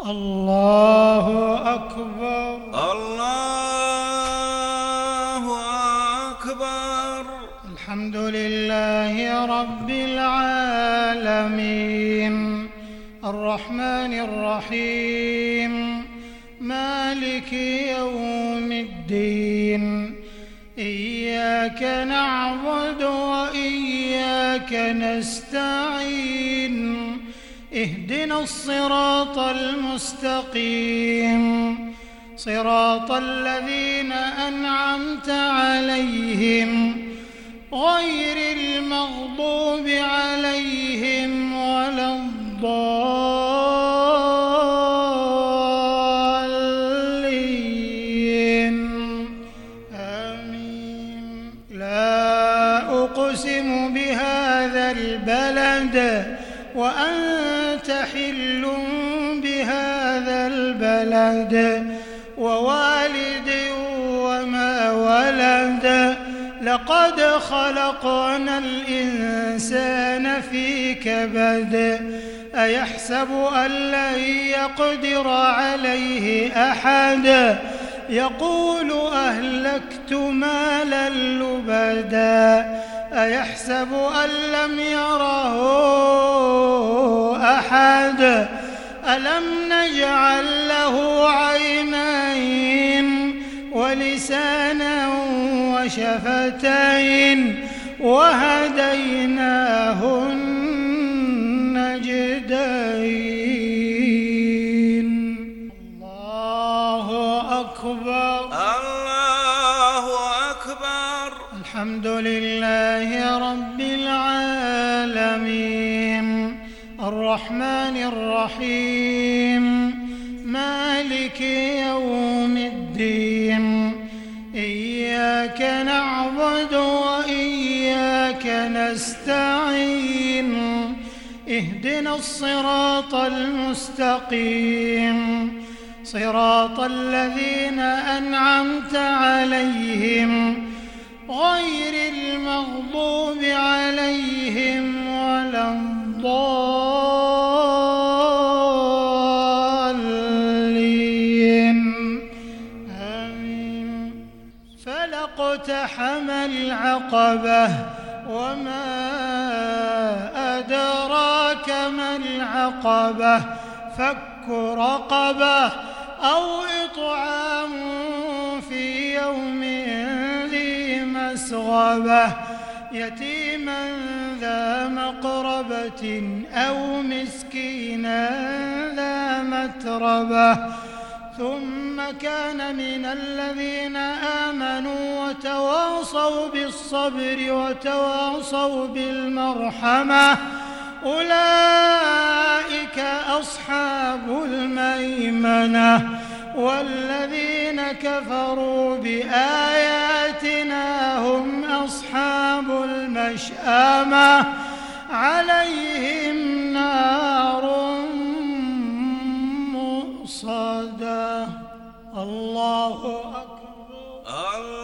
الله أكبر. الله أكبر. الحمد لله رب العالمين الرحمن الرحيم مالك يوم الدين إياك نعبد وإياك نستعين اهدنا الصراط المستقيم صراط الذين أنعمت عليهم غير المغضوب عليهم ولا الضالين آمين. لا أقسم بهذا البلد وأنت حل بهذا البلد ووالد وما ولد لقد خلقنا الإنسان في كبد أيحسب أن لن يقدر عليه أحد يقول أهلكت مالا لبدا أيحسب أن لم يره أحد ألم نجعل له عينين ولسانا وشفتين وهديناه النجدين. الله أكبر. الله أكبر. الحمد لله رب العالمين الرحمن الرحيم مالك يوم الدين إياك نعبد وإياك نستعين اهدنا الصراط المستقيم صراط الذين أنعمت عليهم غير المغضوب عليهم ولا الضالين آمين. فلاقتحم العقبة وما أدراك ما العقبة فك رقبة أو إطعام في يوم ذي مسغبة يتيما ذا مقربة أو مسكينا ذا متربة ثم كان من الذين آمنوا وتواصوا بالصبر وتواصوا بالمرحمة أولئك أصحاب الميمنة والذين كفروا بآياتنا هم أصحاب المشأمة عليهم نار مؤصدة. الله أكبر.